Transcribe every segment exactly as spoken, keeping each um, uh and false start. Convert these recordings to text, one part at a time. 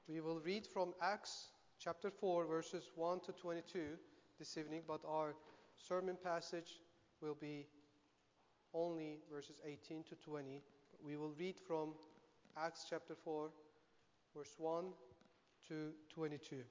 We will read from Acts chapter four, verses one to twenty-two this evening, but our sermon passage will be only verses eighteen to twenty. We will read from Acts chapter four, verse one to twenty-two.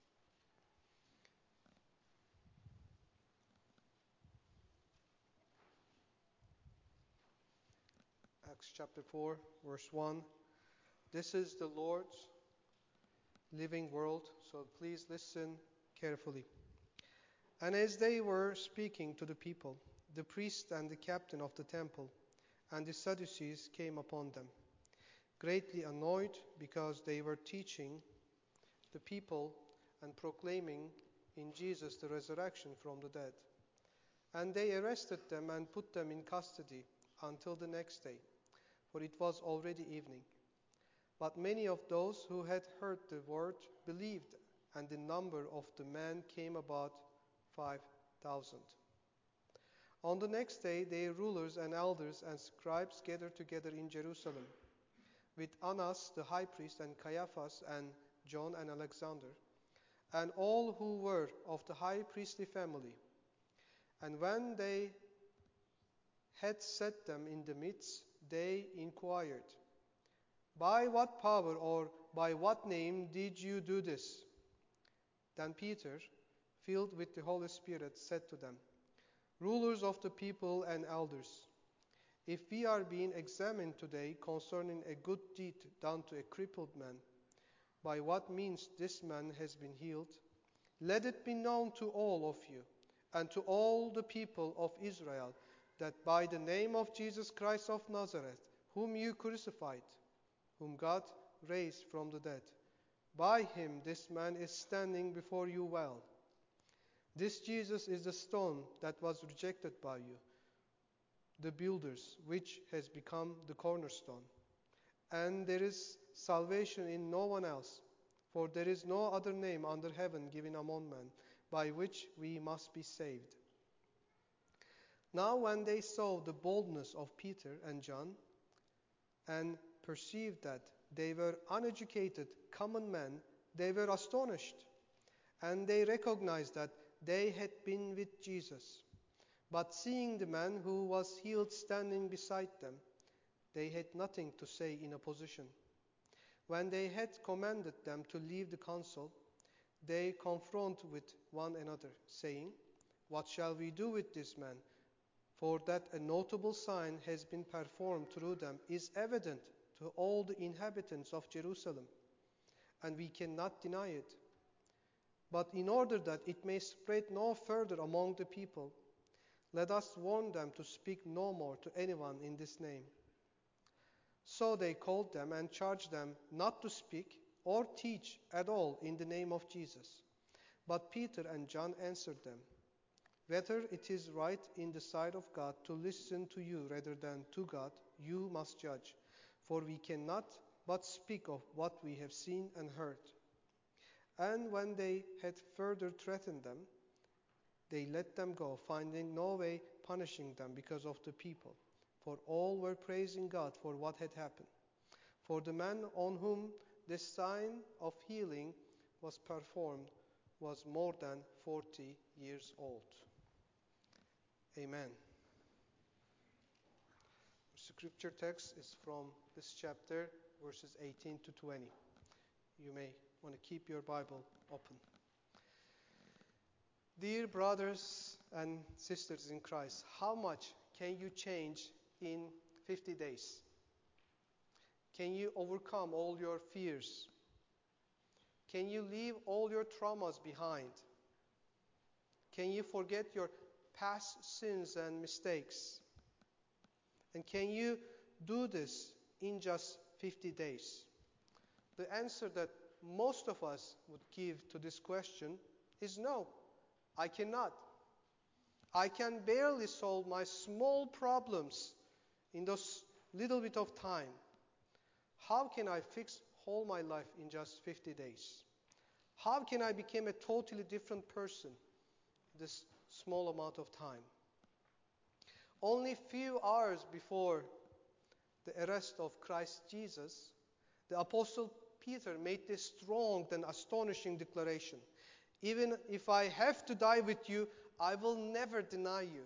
Acts chapter four, verse one. This is the Lord's living word, so please listen carefully. And as they were speaking to the people, the priest and the captain of the temple and the Sadducees came upon them, greatly annoyed because they were teaching the people and proclaiming in Jesus the resurrection from the dead. And they arrested them and put them in custody until the next day, for it was already evening. But many of those who had heard the word believed, and the number of the men came about five thousand. On the next day, their rulers and elders and scribes gathered together in Jerusalem, with Annas the high priest, and Caiaphas, and John, and Alexander, and all who were of the high priestly family. And when they had set them in the midst, they inquired, "By what power or by what name did you do this?" Then Peter, filled with the Holy Spirit, said to them, "Rulers of the people and elders, if we are being examined today concerning a good deed done to a crippled man, by what means this man has been healed, let it be known to all of you and to all the people of Israel that by the name of Jesus Christ of Nazareth, whom you crucified, whom God raised from the dead, by him this man is standing before you well. This Jesus is the stone that was rejected by you, the builders, which has become the cornerstone. And there is salvation in no one else, for there is no other name under heaven given among men by which we must be saved." Now when they saw the boldness of Peter and John, and perceived that they were uneducated common men, they were astonished, and they recognized that they had been with Jesus. But seeing the man who was healed standing beside them, they had nothing to say in opposition. When they had commanded them to leave the council, they confronted with one another, saying, "What shall we do with this man? For that a notable sign has been performed through them is evident to all the inhabitants of Jerusalem, and we cannot deny it. But in order that it may spread no further among the people, let us warn them to speak no more to anyone in this name." So they called them and charged them not to speak or teach at all in the name of Jesus. But Peter and John answered them, "Whether it is right in the sight of God to listen to you rather than to God, you must judge. For we cannot but speak of what we have seen and heard." And when they had further threatened them, they let them go, finding no way punishing them because of the people. For all were praising God for what had happened. For the man on whom this sign of healing was performed was more than forty years old. Amen. The scripture text is from this chapter, verses eighteen to twenty. You may want to keep your Bible open. Dear brothers and sisters in Christ, how much can you change in fifty days? Can you overcome all your fears? Can you leave all your traumas behind? Can you forget your past sins and mistakes? And can you do this in just fifty days? The answer that most of us would give to this question is no, I cannot. I can barely solve my small problems in those little bit of time. How can I fix whole my life in just fifty days? How can I become a totally different person in this small amount of time? Only few hours before the arrest of Christ Jesus, the Apostle Peter made this strong and astonishing declaration. Even if I have to die with you, I will never deny you.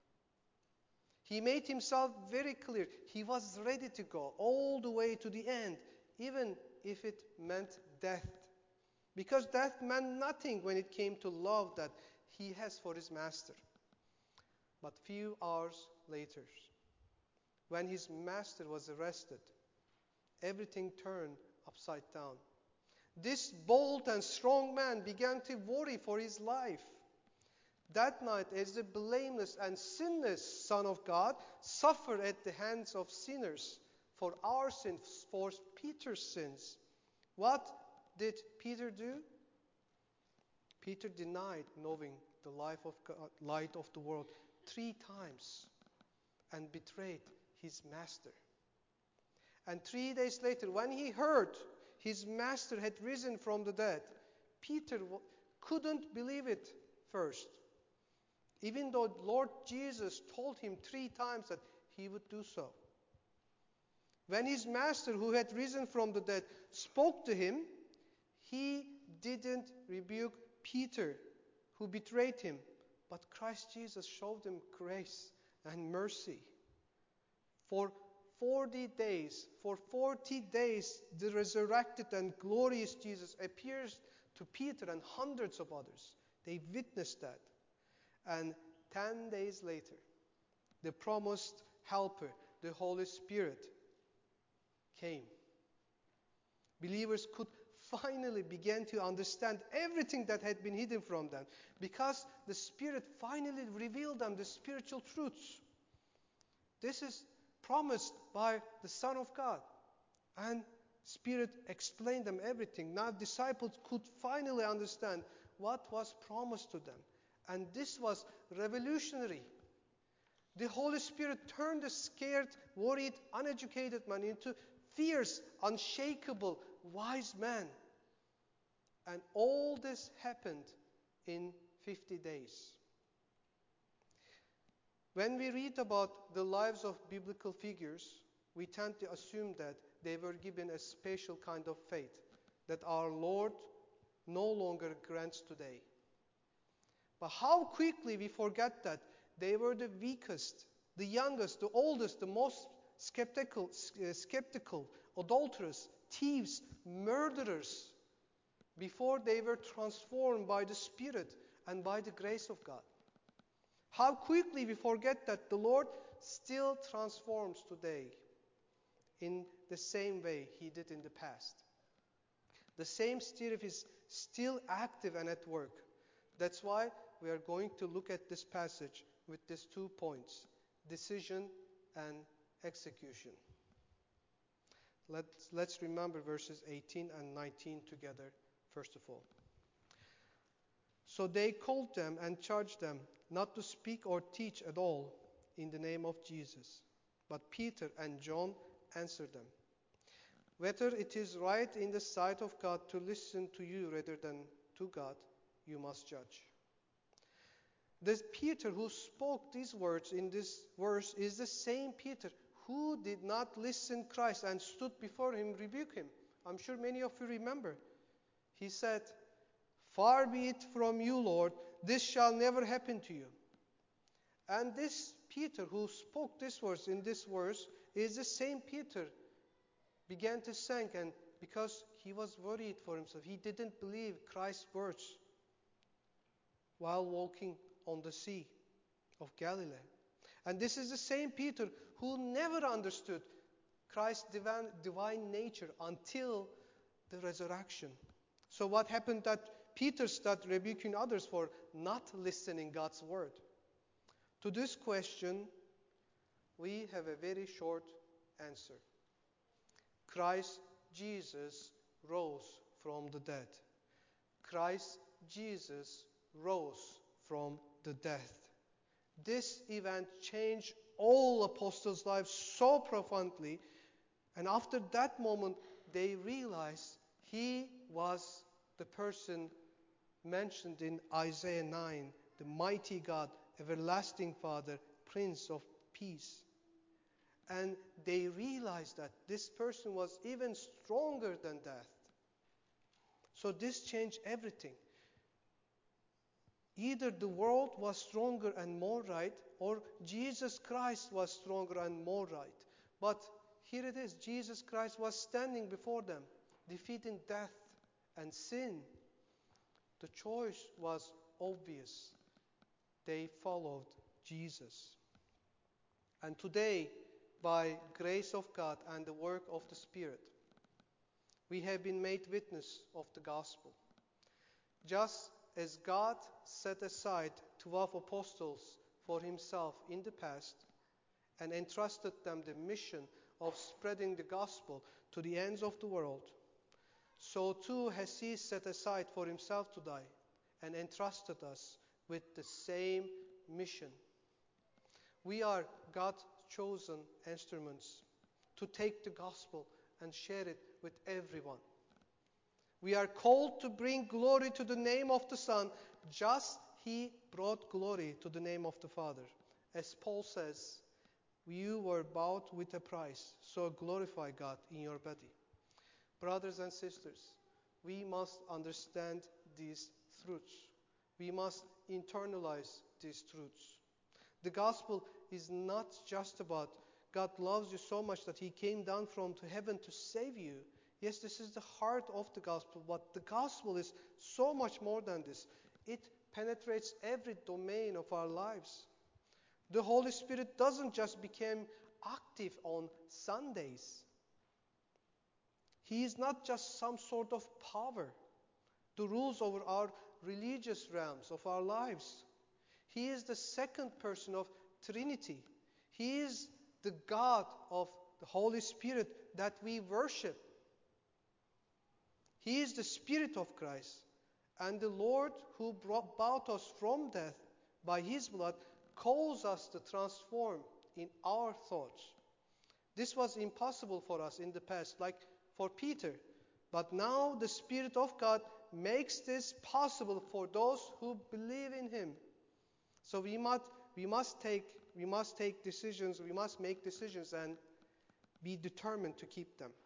He made himself very clear. He was ready to go all the way to the end, even if it meant death. Because death meant nothing when it came to love that he has for his master. But few hours later, when his master was arrested, everything turned upside down. This bold and strong man began to worry for his life. That night, as the blameless and sinless Son of God suffered at the hands of sinners for our sins, for Peter's sins, what did Peter do? Peter denied knowing the life of God, light of the world three times and betrayed his master. And three days later, when he heard his master had risen from the dead, Peter couldn't believe it first, even though Lord Jesus told him three times that he would do so. When his master, who had risen from the dead, spoke to him, he didn't rebuke Peter, who betrayed him, but Christ Jesus showed him grace and mercy. For forty days, for forty days, the resurrected and glorious Jesus appears to Peter and hundreds of others. They witnessed that. And ten days later, the promised helper, the Holy Spirit, came. Believers could finally begin to understand everything that had been hidden from them, because the Spirit finally revealed them the spiritual truths. This is promised by the Son of God, and Spirit explained them everything. Now disciples could finally understand what was promised to them, and this was revolutionary. The Holy Spirit turned a scared, worried, uneducated man into fierce, unshakable, wise man. And all this happened in fifty days. When we read about the lives of biblical figures, we tend to assume that they were given a special kind of faith that our Lord no longer grants today. But how quickly we forget that they were the weakest, the youngest, the oldest, the most skeptical, uh, skeptical, adulterous, thieves, murderers, before they were transformed by the Spirit and by the grace of God. How quickly we forget that the Lord still transforms today in the same way He did in the past. The same Spirit is still active and at work. That's why we are going to look at this passage with these two points: decision and execution. Let's, let's remember verses eighteen and nineteen together, first of all. So they called them and charged them not to speak or teach at all in the name of Jesus. But Peter and John answered them, "Whether it is right in the sight of God to listen to you rather than to God, you must judge." This Peter who spoke these words in this verse is the same Peter who did not listen to Christ and stood before him, rebuke him. I'm sure many of you remember. He said, "Far be it from you, Lord, this shall never happen to you." And this Peter who spoke this verse in this verse is the same Peter began to sink, and because he was worried for himself, he didn't believe Christ's words while walking on the Sea of Galilee. And this is the same Peter who never understood Christ's divine, divine nature until the resurrection. So what happened that Peter started rebuking others for not listening God's word? To this question, we have a very short answer. Christ Jesus rose from the dead. Christ Jesus rose from the death. This event changed all apostles' lives so profoundly, and after that moment, they realized he was the person mentioned in Isaiah nine, the mighty God, everlasting Father, Prince of Peace. And they realized that this person was even stronger than death. So this changed everything. Either the world was stronger and more right, or Jesus Christ was stronger and more right. But here it is, Jesus Christ was standing before them, defeating death and sin. The choice was obvious. They followed Jesus. And today, by grace of God and the work of the Spirit, we have been made witness of the gospel. Just as God set aside twelve apostles for himself in the past and entrusted them the mission of spreading the gospel to the ends of the world, so too has he set aside for himself today and entrusted us with the same mission. We are God's chosen instruments to take the gospel and share it with everyone. We are called to bring glory to the name of the Son, just he brought glory to the name of the Father. As Paul says, you were bought with a price, so glorify God in your body. Brothers and sisters, we must understand these truths. We must internalize these truths. The gospel is not just about God loves you so much that he came down from to heaven to save you. Yes, this is the heart of the gospel, but the gospel is so much more than this. It penetrates every domain of our lives. The Holy Spirit doesn't just become active on Sundays. He is not just some sort of power to rule over our religious realms of our lives. He is the second person of Trinity. He is the God of the Holy Spirit that we worship. He is the Spirit of Christ. And the Lord who brought, bought us from death by his blood calls us to transform in our thoughts. This was impossible for us in the past, like for Peter. But now the Spirit of God makes this possible for those who believe in him. So we must, we must take, we must take decisions, we must make decisions and be determined to keep them.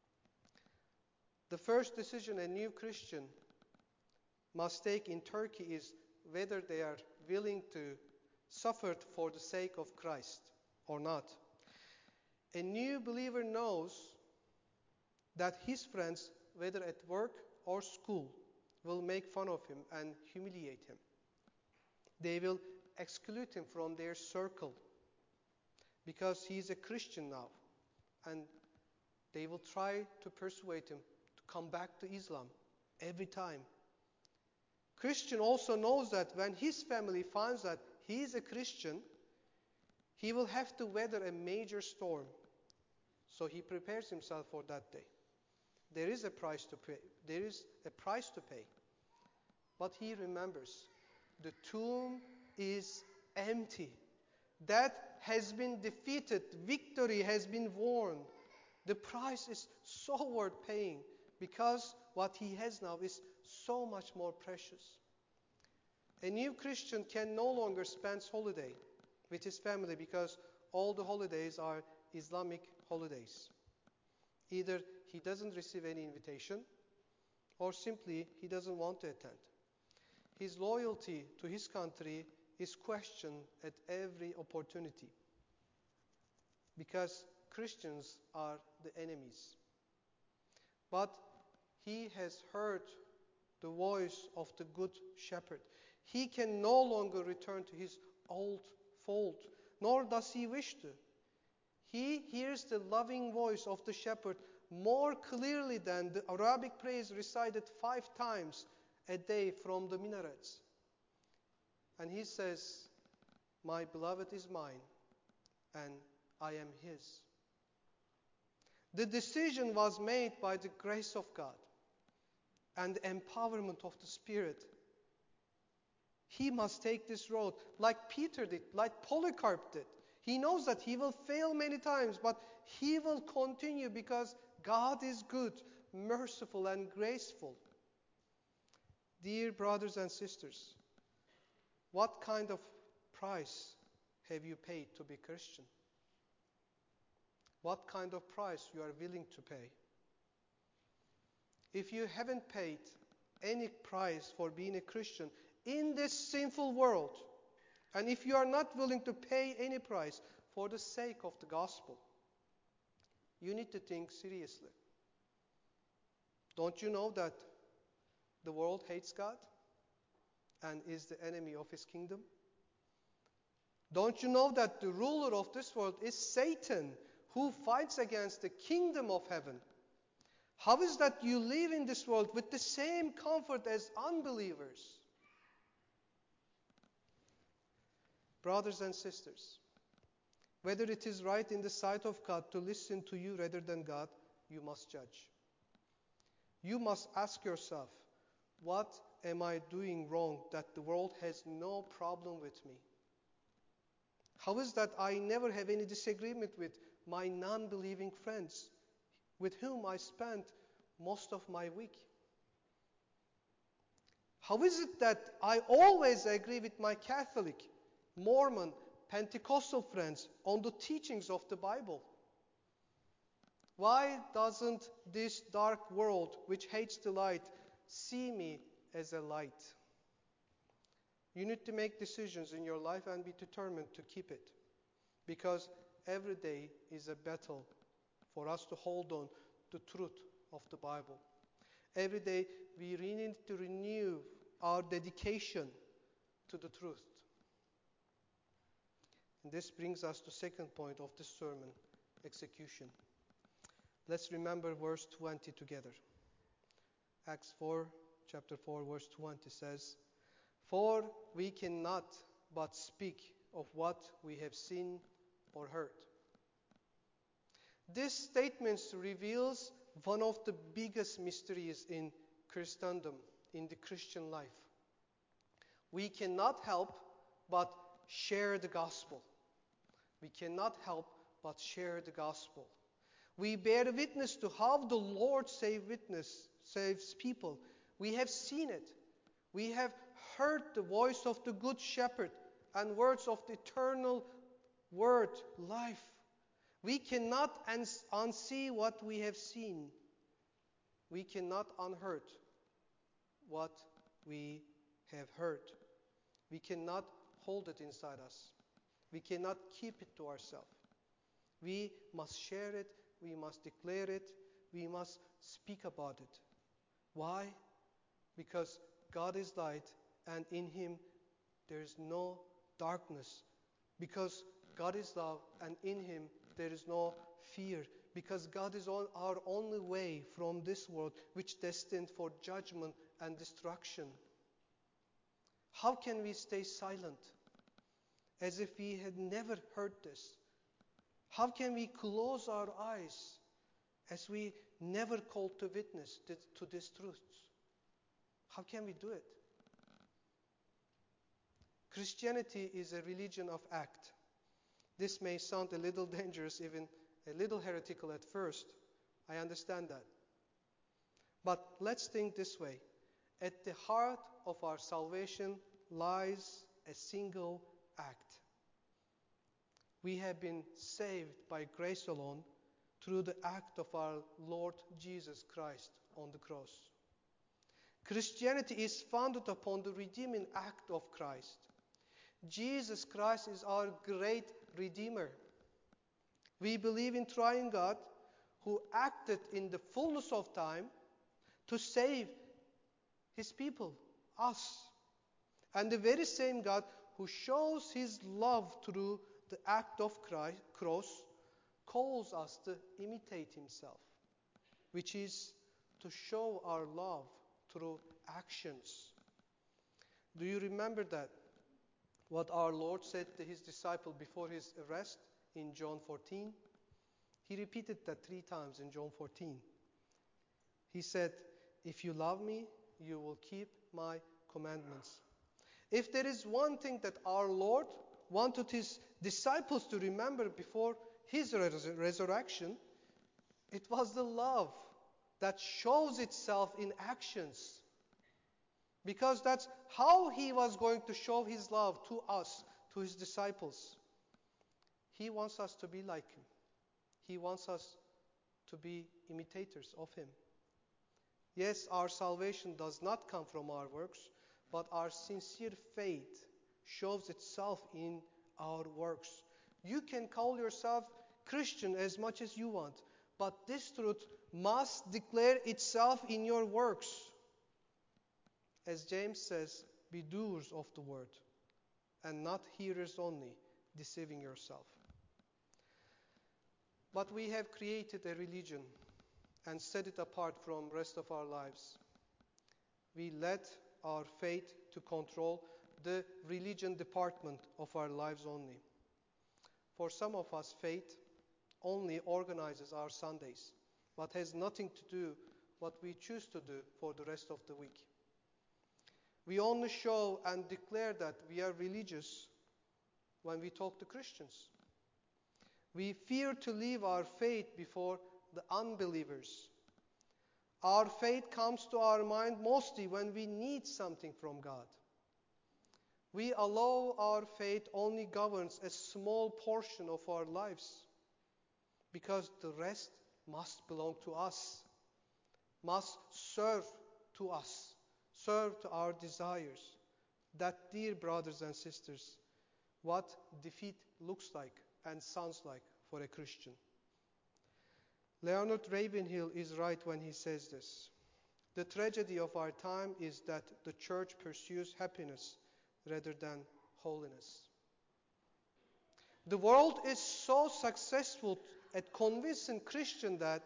The first decision a new Christian must take in Turkey is whether they are willing to suffer for the sake of Christ or not. A new believer knows that his friends, whether at work or school, will make fun of him and humiliate him. They will exclude him from their circle because he is a Christian now, and they will try to persuade him to come back to Islam every time. Christian also knows that when his family finds that he is a Christian, he will have to weather a major storm. So he prepares himself for that day. There is a price to pay. There is a price to pay. But he remembers the tomb is empty. Death has been defeated. Victory has been won. The price is so worth paying because what he has now is so much more precious. A new Christian can no longer spend holiday with his family because all the holidays are Islamic holidays. Either he doesn't receive any invitation or simply he doesn't want to attend. His loyalty to his country is questioned at every opportunity because Christians are the enemies. But he has heard the voice of the Good Shepherd. He can no longer return to his old fold, nor does he wish to. He hears the loving voice of the shepherd more clearly than the Arabic praise recited five times a day from the minarets. And he says, "My beloved is mine, and I am his." The decision was made by the grace of God and the empowerment of the Spirit. He must take this road like Peter did, like Polycarp did. He knows that he will fail many times, but he will continue because God is good, merciful, and graceful. Dear brothers and sisters, what kind of price have you paid to be Christian? What kind of price you are willing to pay? If you haven't paid any price for being a Christian in this sinful world, and if you are not willing to pay any price for the sake of the gospel, you need to think seriously. Don't you know that the world hates God and is the enemy of his kingdom? Don't you know that the ruler of this world is Satan, who fights against the kingdom of heaven? How is that you live in this world with the same comfort as unbelievers? Brothers and sisters, whether it is right in the sight of God to listen to you rather than God, you must judge. You must ask yourself, what am I doing wrong that the world has no problem with me? How is that I never have any disagreement with my non-believing friends with whom I spent most of my week? How is it that I always agree with my Catholic, Mormon, Pentecostal friends on the teachings of the Bible? Why doesn't this dark world, which hates the light, see me as a light? You need to make decisions in your life and be determined to keep it. Because every day is a battle for us to hold on to the truth of the Bible. Every day we need to renew our dedication to the truth. And this brings us to the second point of this sermon, execution. Let's remember verse twenty together. Acts four, chapter four, verse twenty says, "For we cannot but speak of what we have seen or heard." This statement reveals one of the biggest mysteries in Christendom, in the Christian life. We cannot help but share the gospel. We cannot help but share the gospel. We bear witness to how the Lord save witness, saves people. We have seen it. We have heard the voice of the Good Shepherd and words of the eternal word, life. We cannot uns- unsee what we have seen. We cannot unheard what we have heard. We cannot hold it inside us. We cannot keep it to ourselves. We must share it. We must declare it. We must speak about it. Why? Because God is light, and in Him there is no darkness. Because God is love, and in Him there is no fear. Because God is all, our only way from this world, which is destined for judgment and destruction. How can we stay silent as if we had never heard this? How can we close our eyes as we never called to witness to, to these truths? How can we do it? Christianity is a religion of act. This may sound a little dangerous, even a little heretical at first. I understand that. But let's think this way. At the heart of our salvation lies a single act. We have been saved by grace alone through the act of our Lord Jesus Christ on the cross. Christianity is founded upon the redeeming act of Christ. Jesus Christ is our great Redeemer. We believe in triune God who acted in the fullness of time to save His people, us. And the very same God who shows His love through the act of Christ, cross calls us to imitate Himself, which is to show our love through actions. Do you remember that? What our Lord said to His disciple before His arrest in John fourteen? He repeated that three times in John fourteen. He said, "If you love me, you will keep my commandments." If there is one thing that our Lord wanted His disciples to remember before His res- resurrection, it was the love that shows itself in actions. Because that's how He was going to show His love to us, to His disciples. He wants us to be like Him. He wants us to be imitators of Him. Yes, our salvation does not come from our works, but our sincere faith shows itself in our works. You can call yourself Christian as much as you want, but this truth must declare itself in your works. As James says, be doers of the word, and not hearers only, deceiving yourself. But we have created a religion and set it apart from the rest of our lives. We let our faith to control the religion department of our lives only. For some of us, faith only organizes our Sundays, but has nothing to do what we choose to do for the rest of the week. We only show and declare that we are religious when we talk to Christians. We fear to leave our faith before the unbelievers. Our faith comes to our mind mostly when we need something from God. We allow our faith only governs a small portion of our lives because the rest must belong to us, must serve to us, serve to our desires. That, dear brothers and sisters, what defeat looks like and sounds like for a Christian. Leonard Ravenhill is right when he says this. The tragedy of our time is that the church pursues happiness rather than holiness. The world is so successful at convincing Christians that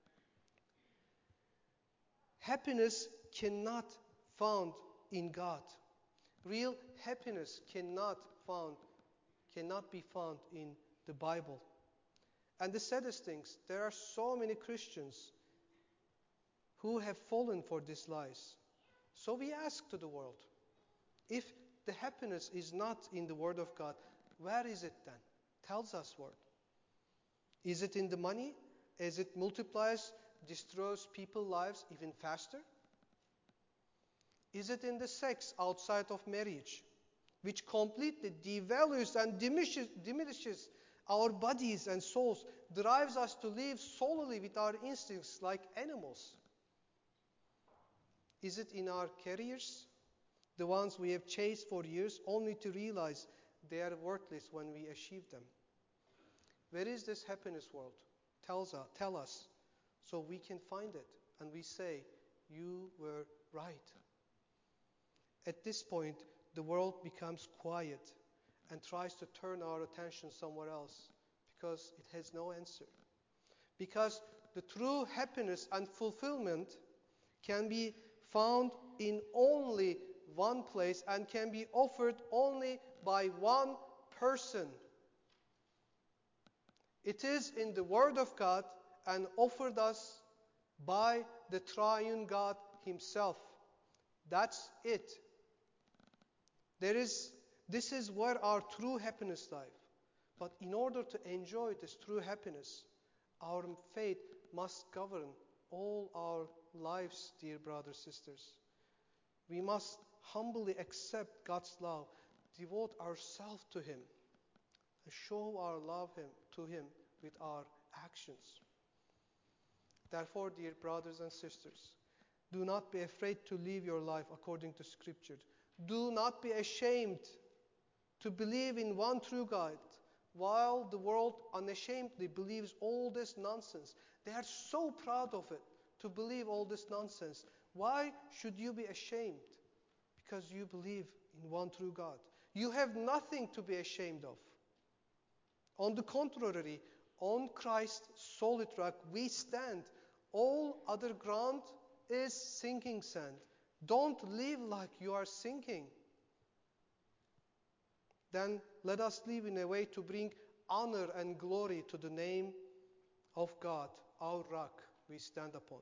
happiness cannot found in God. Real happiness cannot found, cannot be found in the Bible. And the saddest things, there are so many Christians who have fallen for these lies. So we ask to the world, if the happiness is not in the Word of God, where is it then? Tells us Word. Is it in the money? As it multiplies, destroys people's lives even faster? Is it in the sex outside of marriage, which completely devalues and diminishes, diminishes our bodies and souls, drives us to live solely with our instincts like animals? Is it in our careers, the ones we have chased for years, only to realize they are worthless when we achieve them? Where is this happiness world? Tells us, tell us, so we can find it, and we say, you were right. At this point, the world becomes quiet and tries to turn our attention somewhere else because it has no answer. Because the true happiness and fulfillment can be found in only one place and can be offered only by one person. It is in the Word of God and offered us by the triune God Himself. That's it. There is, this is where our true happiness lies. But in order to enjoy this true happiness, our faith must govern all our lives, dear brothers and sisters. We must humbly accept God's love, devote ourselves to Him, and show our love him, to Him with our actions. Therefore, dear brothers and sisters, do not be afraid to live your life according to Scripture. Do not be ashamed to believe in one true God, while the world unashamedly believes all this nonsense. They are so proud of it, to believe all this nonsense. Why should you be ashamed? Because you believe in one true God. You have nothing to be ashamed of. On the contrary, on Christ's solid rock we stand. All other ground is sinking sand. Don't live like you are sinking. Then let us live in a way to bring honor and glory to the name of God, our rock we stand upon.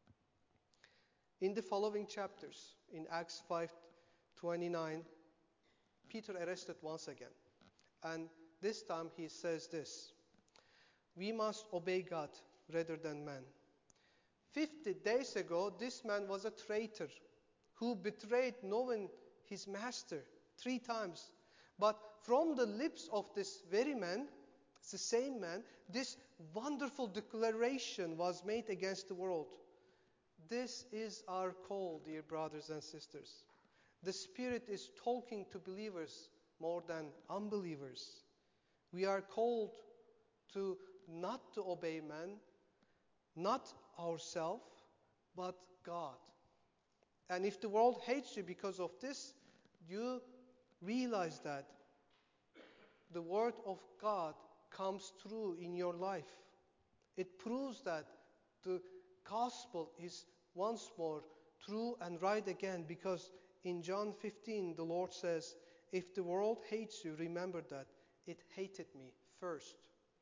In the following chapters, in Acts five twenty-nine, Peter arrested once again. And this time he says this: we must obey God rather than man. Fifty days ago, this man was a traitor who betrayed knowing his master three times. But from the lips of this very man, it's the same man, this wonderful declaration was made against the world. This is our call, dear brothers and sisters. The Spirit is talking to believers more than unbelievers. We are called to not to obey man, not ourselves, but God. And if the world hates you because of this, you realize that the Word of God comes through in your life. It proves that the gospel is once more true and right again, because in John fifteen the Lord says, if the world hates you, remember that it hated me first.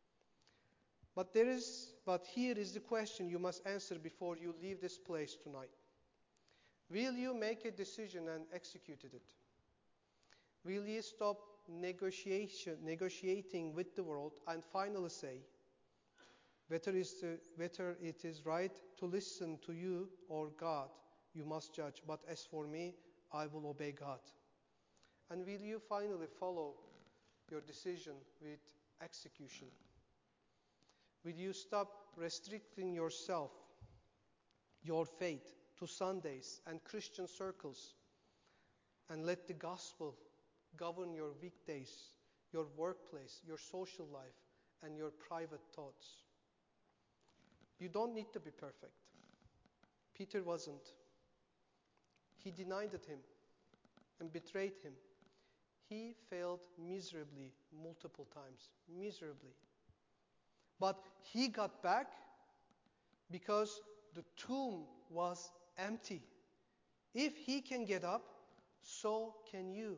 But there is, but here is the question you must answer before you leave this place tonight. Will you make a decision and execute it? Will you stop negotiation, negotiating with the world and finally say, whether, is to, whether it is right to listen to you or God, you must judge. But as for me, I will obey God. And will you finally follow your decision with execution? Will you stop restricting yourself, your faith, to Sundays and Christian circles, and let the gospel govern your weekdays, your workplace, your social life, and your private thoughts? You don't need to be perfect. Peter wasn't. He denied him and betrayed him. He failed miserably multiple times. Miserably. But he got back because the tomb was empty. If he can get up, so can you.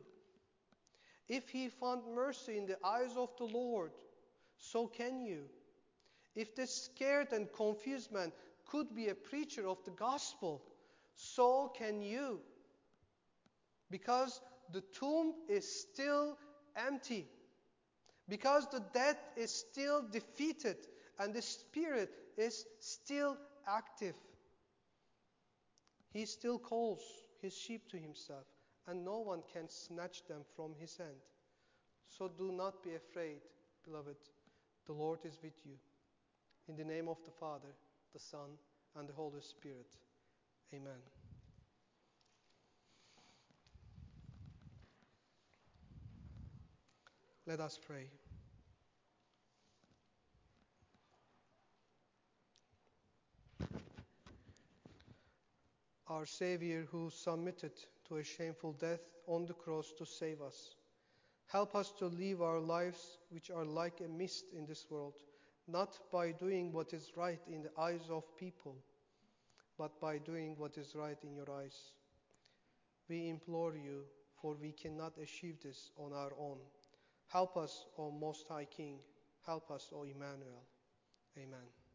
If he found mercy in the eyes of the Lord, so can you. If this scared and confused man could be a preacher of the gospel, so can you. Because the tomb is still empty. Because the death is still defeated and the Spirit is still active. He still calls his sheep to himself, and no one can snatch them from his hand. So do not be afraid, beloved. The Lord is with you. In the name of the Father, the Son, and the Holy Spirit. Amen. Let us pray. Our Savior, who submitted to a shameful death on the cross to save us, help us to live our lives which are like a mist in this world, not by doing what is right in the eyes of people, but by doing what is right in your eyes. We implore you, for we cannot achieve this on our own. Help us, O Most High King. Help us, O Emmanuel. Amen.